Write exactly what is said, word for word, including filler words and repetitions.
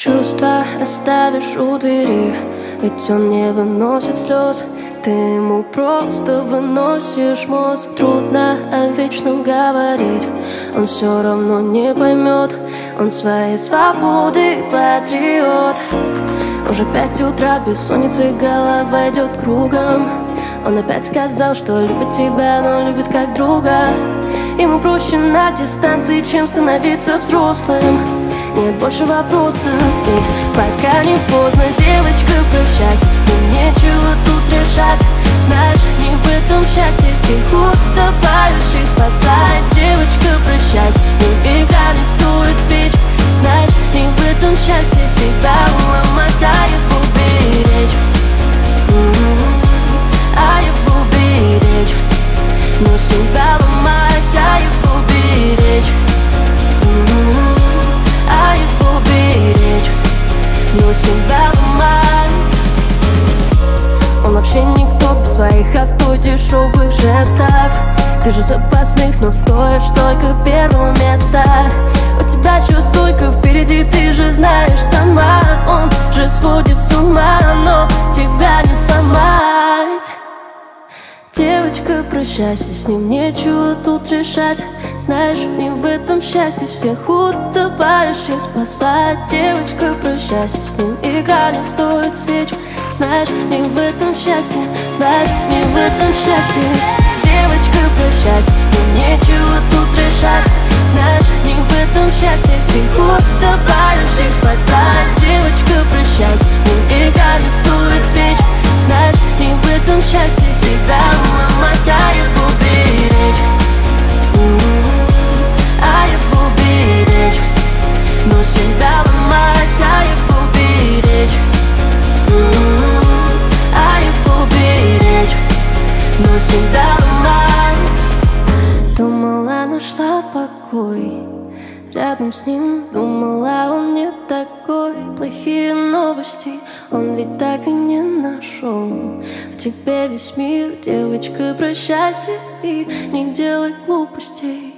Чувства оставишь у двери, ведь он не выносит слез. Ты ему просто выносишь мозг. Трудно о вечном говорить, он все равно не поймет. Он своей свободы патриот. Уже пять утра, бессонница, голова идет кругом. Он опять сказал, что любит тебя, но любит как друга. Ему проще на дистанции, чем становиться взрослым. Нет больше вопросов, и пока не поздно, девочка, прощайся, с ним нечего тут решать. Знаешь, не в этом счастье, всех утопающих спасает. Девочка, прощайся, с ним игра не стоит свеч. Знаешь, не в этом счастье, себя уломать, а его беречь, а его беречь. Но себя ломать, а его беречь, а его беречь, но себя ломать. Он вообще никто без своих авто, дешевых жестов. Ты же в запасных, но стоишь только первого места. У тебя еще столько впереди, ты же знаешь сама. Он же сводит с ума, но тебя не сломать. Девочка, прощайся, с ним нечего тут решать. Знаешь, не в этом счастье, всех утопающих спасать. Девочка, прощайся, с ним игра не стоит свеч. Знаешь, не в этом счастье, знаешь, не в этом счастье. Девочка, прощайся, с ним нечего тут решать. Знаешь, не в этом счастье, всех утопающих спасать. Девочка, прощайся, с ним игра не стоит свеч. Знаешь, не в этом счастье, себя ломать, а его беречь, а его беречь. Но себя ломать, а его беречь, а его беречь. Но себя ломать. Думала, нашла покой рядом с ним, думала, он не такой. Плохие новости он ведь так и не нашел. В тебе весь мир, девочка, прощайся и не делай глупостей.